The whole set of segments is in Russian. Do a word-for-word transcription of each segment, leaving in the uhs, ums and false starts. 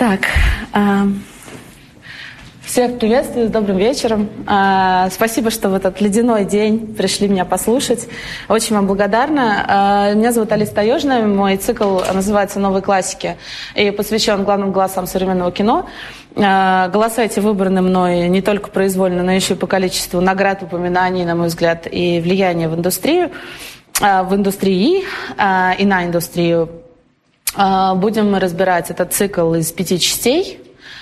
Так, э, всех приветствую, с добрым вечером. Э, спасибо, что в этот ледяной день пришли меня послушать. Очень вам благодарна. Э, меня зовут Алиса Таежная, мой цикл называется «Новые классики» и посвящен главным голосам современного кино. Э, голоса эти выбраны мной не только произвольно, но еще и по количеству наград, упоминаний, на мой взгляд, и влияния в индустрию, э, в индустрии э, и на индустрию. Будем разбирать этот цикл из пяти частей.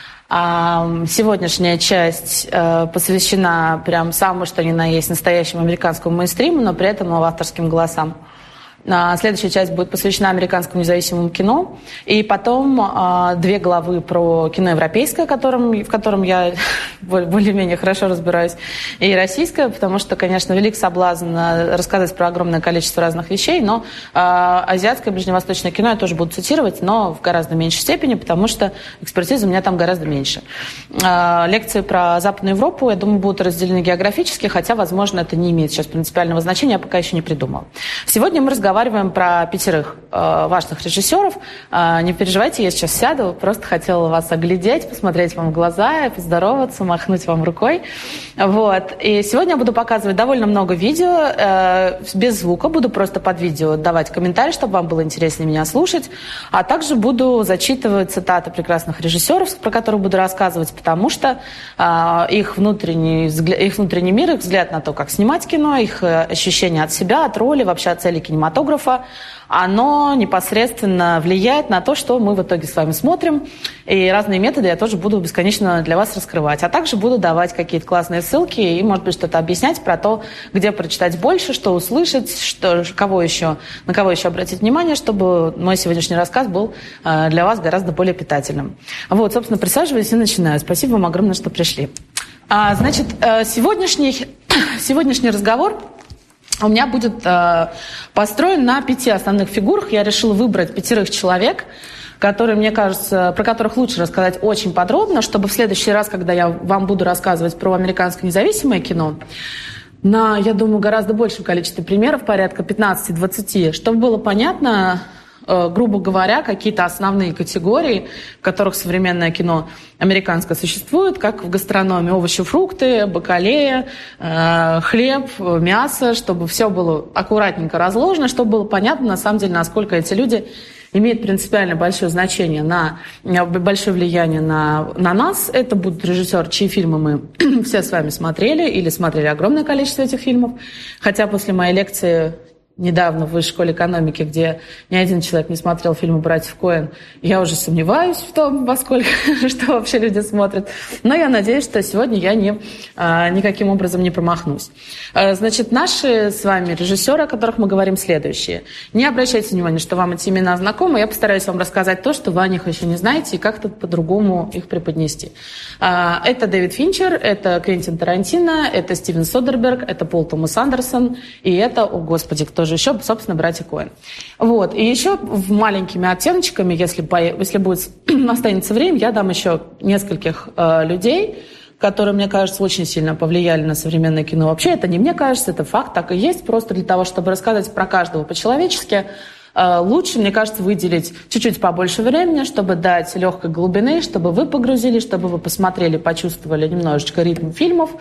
Сегодняшняя часть посвящена прям самому, что ни на есть, настоящему американскому мейнстриму, но при этом авторским голосам. Следующая часть будет посвящена американскому независимому кино. И потом э, две главы про кино европейское, которым, в котором я более-менее хорошо разбираюсь, и российское, потому что, конечно, велик соблазн рассказать про огромное количество разных вещей, но э, азиатское, ближневосточное кино я тоже буду цитировать, но в гораздо меньшей степени, потому что экспертизы у меня там гораздо меньше. Э, лекции про Западную Европу, я думаю, будут разделены географически, хотя, возможно, это не имеет сейчас принципиального значения, я пока еще не придумала. Сегодня мы разговариваем Разговариваем про пятерых э, важных режиссеров. Э, не переживайте, я сейчас сяду. Просто хотела вас оглядеть, посмотреть вам в глаза, поздороваться, махнуть вам рукой. Вот. И сегодня я буду показывать довольно много видео, э, без звука. Буду просто под видео давать комментарии, чтобы вам было интереснее меня слушать. А также буду зачитывать цитаты прекрасных режиссеров, про которых буду рассказывать, потому что э, их, внутренний взгляд, их внутренний мир, их взгляд на то, как снимать кино, их ощущения от себя, от роли, вообще от цели кинематографа, оно непосредственно влияет на то, что мы в итоге с вами смотрим. И разные методы я тоже буду бесконечно для вас раскрывать. А также буду давать какие-то классные ссылки и, может быть, что-то объяснять про то, где прочитать больше, что услышать, что, кого еще, на кого еще обратить внимание, чтобы мой сегодняшний рассказ был для вас гораздо более питательным. Вот, собственно, присаживайтесь и начинаю. Спасибо вам огромное, что пришли. А, значит, сегодняшний, сегодняшний разговор у меня будет э, построен на пяти основных фигурах. Я решила выбрать пятерых человек, которые, мне кажется, про которых лучше рассказать очень подробно, чтобы в следующий раз, когда я вам буду рассказывать про американское независимое кино, на, я думаю, гораздо большем количестве примеров, порядка пятнадцати-двадцати, чтобы было понятно, э, грубо говоря, какие-то основные категории, в которых современное кино американское существует, как в гастрономии: овощи, фрукты, бакалея, э, хлеб, мясо, чтобы все было аккуратненько разложено, чтобы было понятно, на самом деле, насколько эти люди имеют принципиально большое значение, на, большое влияние на, на нас. Это будут режиссеры, чьи фильмы мы все с вами смотрели или смотрели огромное количество этих фильмов. Хотя после моей лекции недавно в Высшей школе экономики, где ни один человек не смотрел фильмы «Братьев Коэн», я уже сомневаюсь в том, во сколько, что вообще люди смотрят. Но я надеюсь, что сегодня я не, а, никаким образом не промахнусь. А, значит, наши с вами режиссеры, о которых мы говорим, следующие. Не обращайте внимания, что вам эти имена знакомы. Я постараюсь вам рассказать то, что вы о них еще не знаете, и как-то по-другому их преподнести. А, это Дэвид Финчер, это Квентин Тарантино, это Стивен Содерберг, это Пол Томас Андерсон, и это, о господи, кто же еще, собственно, братья Коэн. Вот. И еще маленькими оттеночками, если, если будет, останется время, я дам еще нескольких э, людей, которые, мне кажется, очень сильно повлияли на современное кино. Вообще, это не мне кажется, это факт, так и есть. Просто для того, чтобы рассказать про каждого по-человечески, э, лучше, мне кажется, выделить чуть-чуть побольше времени, чтобы дать легкой глубины, чтобы вы погрузились, чтобы вы посмотрели, почувствовали немножечко ритм фильмов,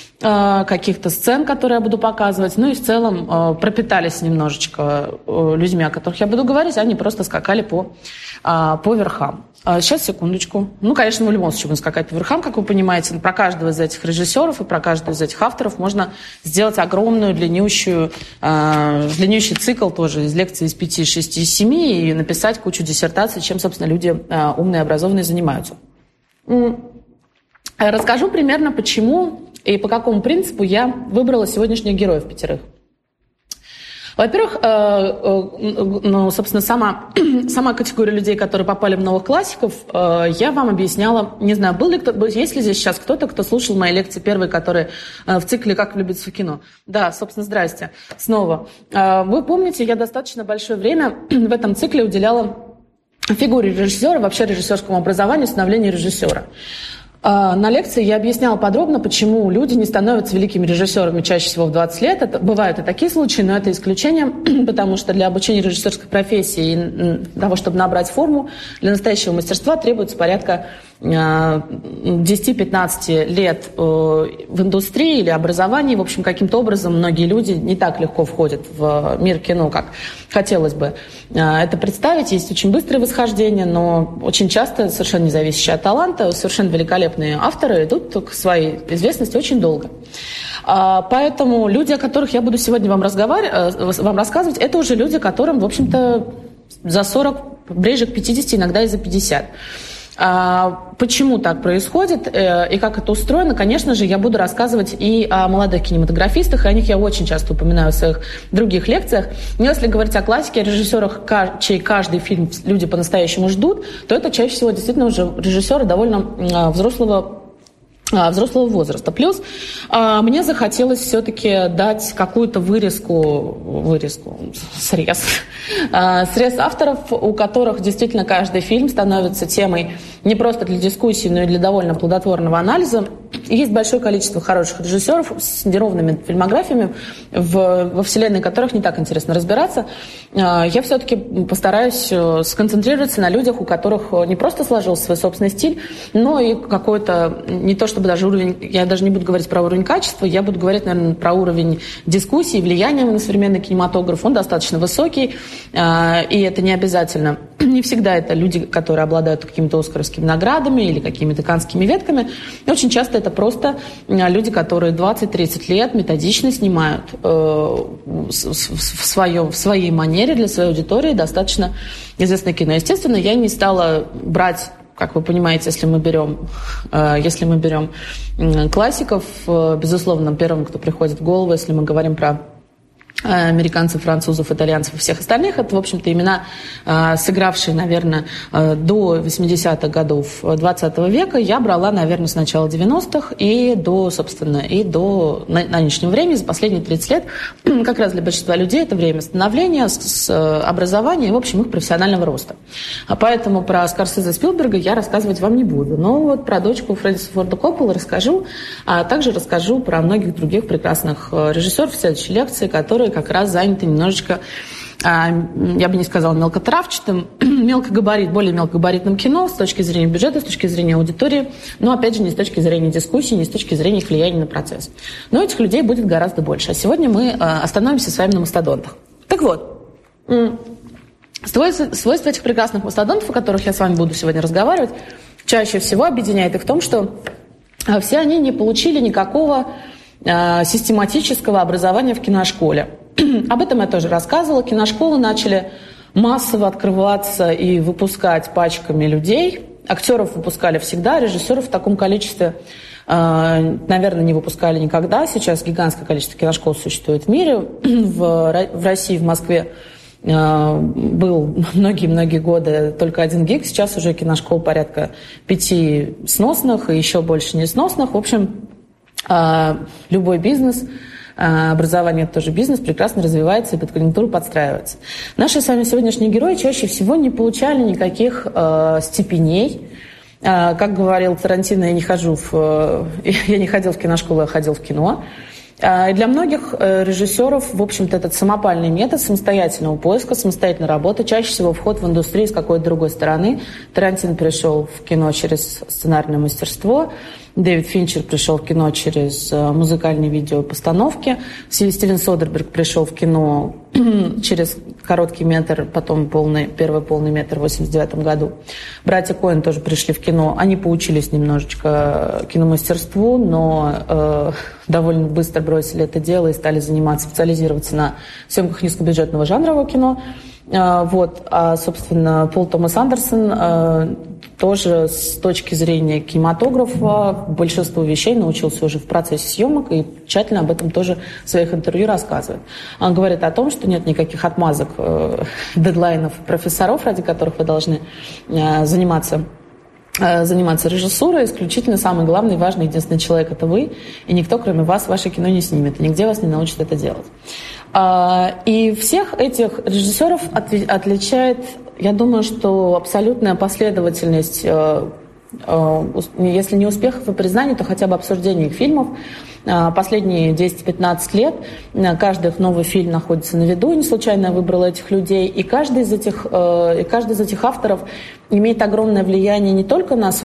каких-то сцен, которые я буду показывать, ну и в целом пропитались немножечко людьми, о которых я буду говорить, они просто скакали по, по верхам. Сейчас, секундочку. Ну, конечно, мы в любом случае будем скакать по верхам, как вы понимаете. Про каждого из этих режиссеров и про каждого из этих авторов можно сделать огромную, длиннющую, длиннющий цикл тоже из лекций из пяти, шести, семи и написать кучу диссертаций, чем, собственно, люди умные, образованные занимаются. Расскажу примерно, почему и по какому принципу я выбрала сегодняшних героев пятерых. Во-первых, ну, собственно, сама, сама категория людей, которые попали в новых классиков, я вам объясняла, не знаю, был ли кто, есть ли здесь сейчас кто-то, кто слушал мои лекции первые, которые в цикле «Как влюбиться в кино». Да, собственно, здрасте, снова. Вы помните, я достаточно большое время в этом цикле уделяла фигуре режиссера, вообще режиссерскому образованию, становлению режиссера. На лекции я объясняла подробно, почему люди не становятся великими режиссерами чаще всего в двадцать лет. Это, бывают и такие случаи, но это исключение, потому что для обучения режиссерской профессии и для того, чтобы набрать форму, для настоящего мастерства требуется порядка десять-пятнадцать лет в индустрии или образовании. В общем, каким-то образом многие люди не так легко входят в мир кино, как хотелось бы это представить. Есть очень быстрое восхождение, но очень часто, совершенно не зависящее от таланта, совершенно великолепные авторы идут к своей известности очень долго. Поэтому люди, о которых я буду сегодня вам, разговаривать, вам рассказывать, это уже люди, которым, в общем-то, за сорок, ближе к пятидесяти, иногда и за пятьдесят. Почему так происходит и как это устроено, конечно же, я буду рассказывать и о молодых кинематографистах, и о них я очень часто упоминаю в своих других лекциях. Но если говорить о классике, о режиссерах, чей каждый фильм люди по-настоящему ждут, то это чаще всего действительно уже режиссеры довольно взрослого взрослого возраста. Плюс а, мне захотелось все-таки дать какую-то вырезку, вырезку, срез, а, срез авторов, у которых действительно каждый фильм становится темой не просто для дискуссии, но и для довольно плодотворного анализа. И есть большое количество хороших режиссеров с неровными фильмографиями, в, во вселенной которых не так интересно разбираться. А, я все-таки постараюсь сконцентрироваться на людях, у которых не просто сложился свой собственный стиль, но и какой-то, не то чтобы даже уровень, я даже не буду говорить про уровень качества, я буду говорить, наверное, про уровень дискуссии, влияния на современный кинематограф. Он достаточно высокий, и это не обязательно. Не всегда это люди, которые обладают какими-то оскаровскими наградами или какими-то каннскими ветками. И очень часто это просто люди, которые двадцать-тридцать лет методично снимают в, своем, в своей манере для своей аудитории достаточно известное кино. Естественно, я не стала брать, как вы понимаете, если мы берем, если мы берем классиков, безусловно, первым, кто приходит в голову, если мы говорим про американцев, французов, итальянцев и всех остальных, это, в общем-то, имена, сыгравшие, наверное, до восьмидесятых годов двадцатого века. Я брала, наверное, с начала девяностых и до, собственно, и до нынешнего времени, за последние тридцать лет. Как раз для большинства людей это время становления, с образования и, в общем, их профессионального роста. А поэтому про Скорсезе, Спилберга я рассказывать вам не буду. Но вот про дочку Фрэнсиса Форда Копполы расскажу, а также расскажу про многих других прекрасных режиссеров в следующей лекции, которые как раз заняты немножечко, я бы не сказала мелкотравчатым, мелкогабарит, более мелкогабаритным кино с точки зрения бюджета, с точки зрения аудитории, но, опять же, не с точки зрения дискуссии, не с точки зрения их влияния на процесс. Но этих людей будет гораздо больше. А сегодня мы остановимся с вами на мастодонтах. Так вот, свойства этих прекрасных мастодонтов, о которых я с вами буду сегодня разговаривать, чаще всего объединяет их в том, что все они не получили никакого систематического образования в киношколе. Об этом я тоже рассказывала. Киношколы начали массово открываться и выпускать пачками людей. Актеров выпускали всегда, режиссеров в таком количестве, наверное, не выпускали никогда. Сейчас гигантское количество киношкол существует в мире. В России, в Москве был многие-многие годы только один ГИК. Сейчас уже киношкол порядка пяти сносных и еще больше несносных. В общем, любой бизнес, образование – это тоже бизнес, прекрасно развивается и под конъюнктуру подстраивается. Наши с вами сегодняшние герои чаще всего не получали никаких э, степеней. Э, как говорил Тарантино, я не хожу в, э, я не ходил в киношколу, я ходил в кино. И для многих режиссеров, в общем-то, этот самопальный метод самостоятельного поиска, самостоятельной работы, чаще всего вход в индустрию с какой-то другой стороны. Тарантино пришел в кино через сценарное мастерство, Дэвид Финчер пришел в кино через музыкальные видеопостановки, Стивен Содерберг пришел в кино через короткий метр, потом полный, первый полный метр в восемьдесят девятом году. Братья Коэн тоже пришли в кино. Они поучились немножечко киномастерству, но э, довольно быстро бросили это дело и стали заниматься, специализироваться на съемках низкобюджетного жанрового кино. Э, вот. А, собственно, Пол Томас Андерсон э, тоже с точки зрения кинематографа большинство вещей научился уже в процессе съемок и тщательно об этом тоже в своих интервью рассказывает. Он говорит о том, что нет никаких отмазок, э, дедлайнов профессоров, ради которых вы должны э, заниматься, э, заниматься режиссурой. Исключительно самый главный, важный, единственный человек – это вы, и никто, кроме вас, ваше кино не снимет, и нигде вас не научат это делать. Э, и всех этих режиссеров от, отличает, я думаю, что абсолютная последовательность э, если не успехов и признаний, то хотя бы обсуждения их фильмов. Последние десять-пятнадцать лет каждый их новый фильм находится на виду, не случайно я выбрала этих людей, и каждый из этих, и каждый из этих авторов имеет огромное влияние не только на,